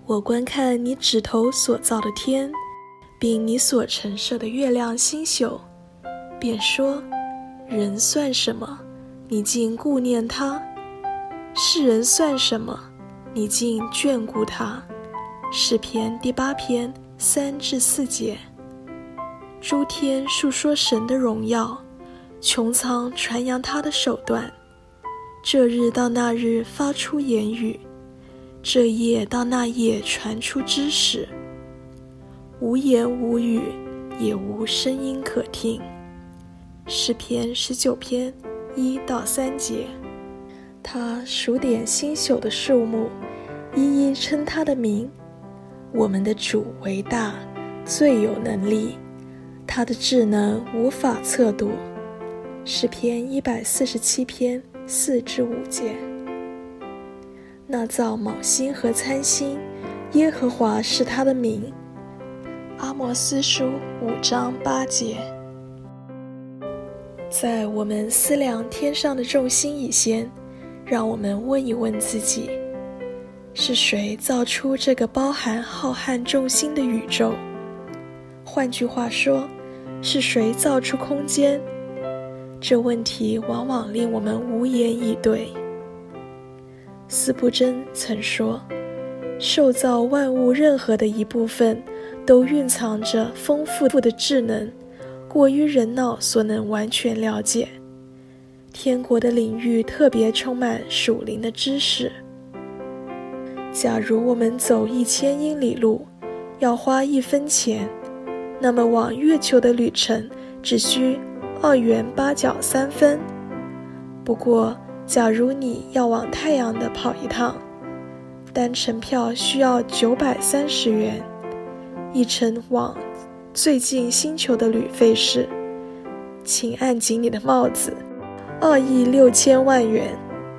我观看你指头所造的天，并你所陈设的月亮星宿，便说：人算什么，你竟顾念他？世人算什么，你竟眷顾他？诗篇第8篇3至4节。诸天述说神的荣耀，穹苍传扬他的手段。这日到那日发出言语，这夜到那夜传出知识。无言无语，也无声音可听。诗篇19篇1到3节。他数点星宿的数目，一一称他的名。我们的主为大，最有能力，他的智能无法测度。诗篇147篇4至5节。那造昴星和参星，耶和华是他的名。阿摩司书5章8节。在我们思量天上的众星以先，让我们问一问自己，是谁造出这个包含浩瀚众星的宇宙？换句话说，是谁造出空间？这问题往往令我们无言以对。司布真曾说，受造万物任何的一部分都蕴藏着丰富的智能，过于人脑所能完全了解。天国的领域特别充满属灵的知识。假如我们走1000英里路，要花1分钱，那么往月球的旅程只需2元8角3分。不过，假如你要往太阳的跑一趟，单程票需要930元，一程往最近星球的旅费是，请按紧你的帽子，2亿6千万元。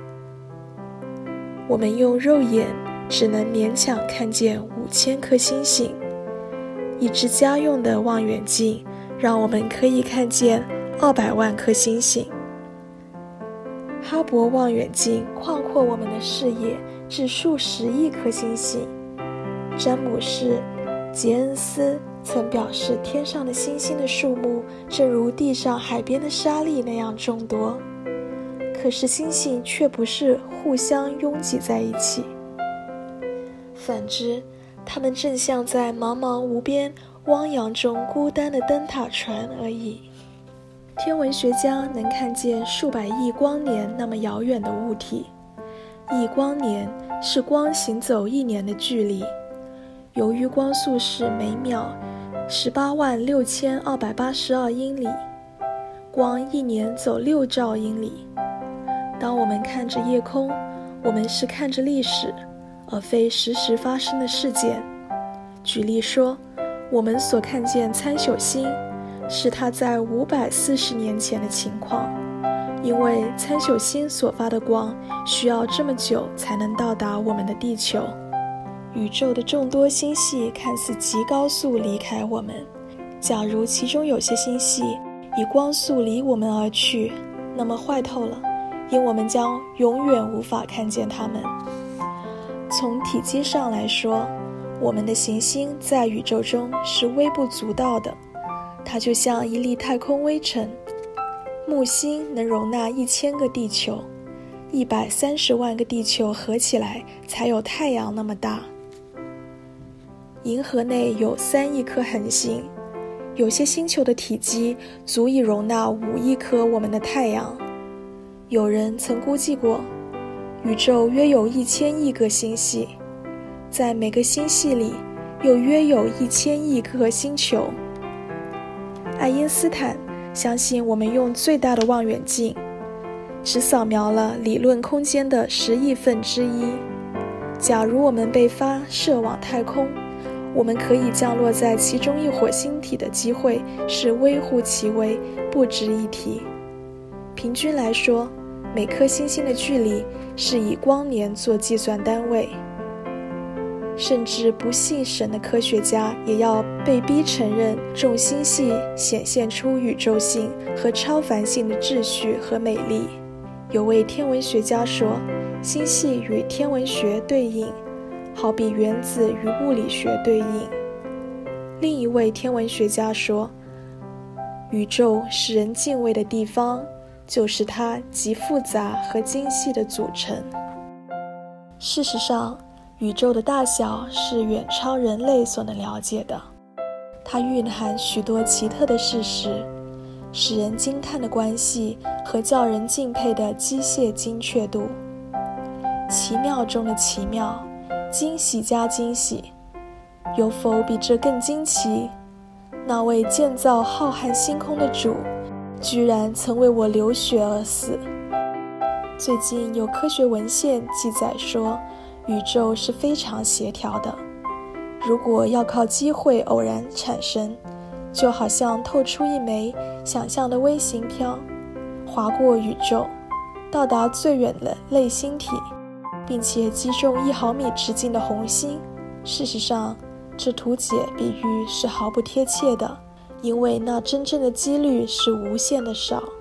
我们用肉眼只能勉强看见5000颗星星，一支家用的望远镜让我们可以看见200万颗星星。哈勃望远镜宽阔我们的视野至数10亿颗星星。詹姆士·杰恩斯曾表示，天上的星星的数目正如地上海边的沙粒那样众多，可是星星却不是互相拥挤在一起，反之，它们正像在茫茫无边汪洋中孤单的灯塔船而已。天文学家能看见数百亿光年那么遥远的物体，1光年是光行走1年的距离。由于光速是每秒186282英里，光1年走6兆英里。当我们看着夜空，我们是看着历史，而非实时发生的事件。举例说，我们所看见参宿星，是它在540年前的情况，因为参宿星所发的光需要这么久才能到达我们的地球。宇宙的众多星系看似极高速离开我们，假如其中有些星系以光速离我们而去，那么坏透了，因我们将永远无法看见它们。从体积上来说，我们的行星在宇宙中是微不足道的，它就像一粒太空微尘。木星能容纳1000个地球，130万个地球合起来才有太阳那么大。银河内有3亿颗恒星，有些星球的体积足以容纳5亿颗我们的太阳。有人曾估计过，宇宙约有1000亿个星系，在每个星系里又约有1000亿颗星球。爱因斯坦相信，我们用最大的望远镜只扫描了理论空间的10亿分之一。假如我们被发射往太空，我们可以降落在其中一火星体的机会是微乎其微，不值一提。平均来说，每颗星星的距离是以光年做计算单位。甚至不信神的科学家也要被逼承认，众星系显现出宇宙性和超凡性的秩序和美丽。有位天文学家说，星系与天文学对应， 好比原子与物理学对应。另一位天文学家说，宇宙使人敬畏的地方，就是它极复杂和精细的组成。事实上，宇宙的大小是远超人类所能了解的，它蕴含许多奇特的事实，使人惊叹的关系和叫人敬佩的机械精确度。奇妙中的奇妙，惊喜加惊喜，有否比这更惊奇？那位建造浩瀚星空的主，居然曾为我流血而死。最近有科学文献记载说，宇宙是非常协调的，如果要靠机会偶然产生，就好像透出一枚想象的微型条，划过宇宙，到达最远的类星体，并且击中1毫米直径的红星。事实上，这图解比喻是毫不贴切的，因为那真正的几率是无限的少。